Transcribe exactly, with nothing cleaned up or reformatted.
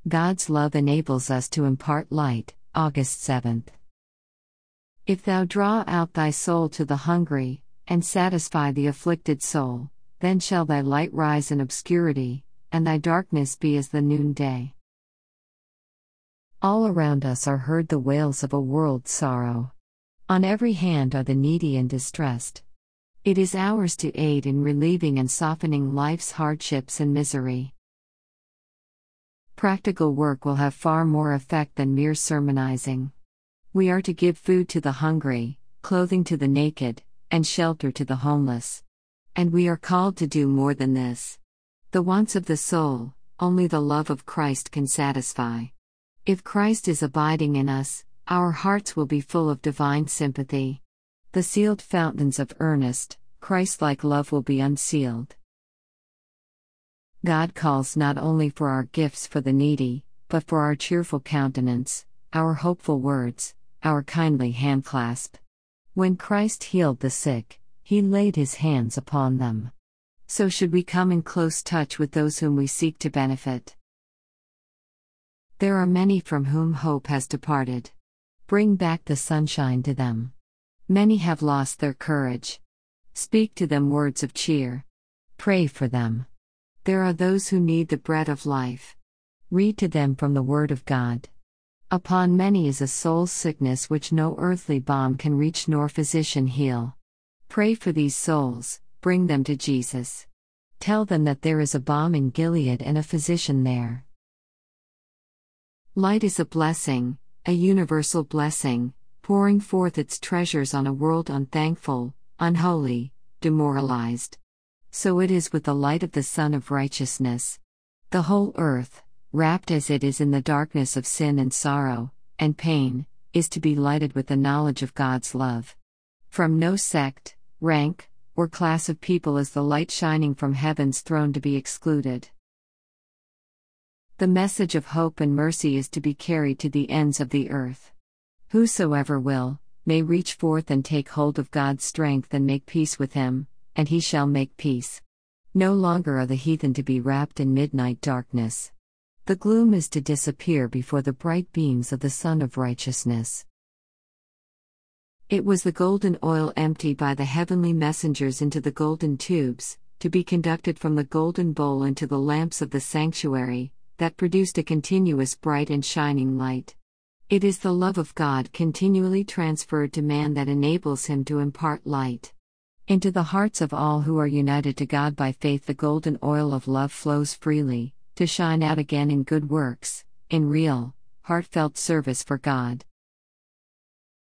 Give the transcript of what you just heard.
God's love enables us to impart light. August seventh. If thou draw out thy soul to the hungry, and satisfy the afflicted soul, then shall thy light rise in obscurity, and thy darkness be as the noonday. All around us are heard the wails of a world's sorrow. On every hand are the needy and distressed. It is ours to aid in relieving and softening life's hardships and misery. Practical work will have far more effect than mere sermonizing. We are to give food to the hungry, clothing to the naked, and shelter to the homeless. And we are called to do more than this. The wants of the soul, only the love of Christ can satisfy. If Christ is abiding in us, our hearts will be full of divine sympathy. The sealed fountains of earnest, Christ-like love will be unsealed. God calls not only for our gifts for the needy, but for our cheerful countenance, our hopeful words, our kindly handclasp. When Christ healed the sick, He laid His hands upon them. So should we come in close touch with those whom we seek to benefit. There are many from whom hope has departed. Bring back the sunshine to them. Many have lost their courage. Speak to them words of cheer. Pray for them. There are those who need the bread of life. Read to them from the Word of God. Upon many is a soul's sickness which no earthly balm can reach nor physician heal. Pray for these souls, bring them to Jesus. Tell them that there is a balm in Gilead and a physician there. Light is a blessing, a universal blessing, pouring forth its treasures on a world unthankful, unholy, demoralized. So it is with the light of the Sun of Righteousness. The whole earth, wrapped as it is in the darkness of sin and sorrow, and pain, is to be lighted with the knowledge of God's love. From no sect, rank, or class of people is the light shining from heaven's throne to be excluded. The message of hope and mercy is to be carried to the ends of the earth. Whosoever will, may reach forth and take hold of God's strength and make peace with Him, and He shall make peace. No longer are the heathen to be wrapped in midnight darkness. The gloom is to disappear before the bright beams of the Sun of Righteousness. It was the golden oil emptied by the heavenly messengers into the golden tubes, to be conducted from the golden bowl into the lamps of the sanctuary, that produced a continuous bright and shining light. It is the love of God continually transferred to man that enables him to impart light. Into the hearts of all who are united to God by faith, the golden oil of love flows freely, to shine out again in good works, in real, heartfelt service for God.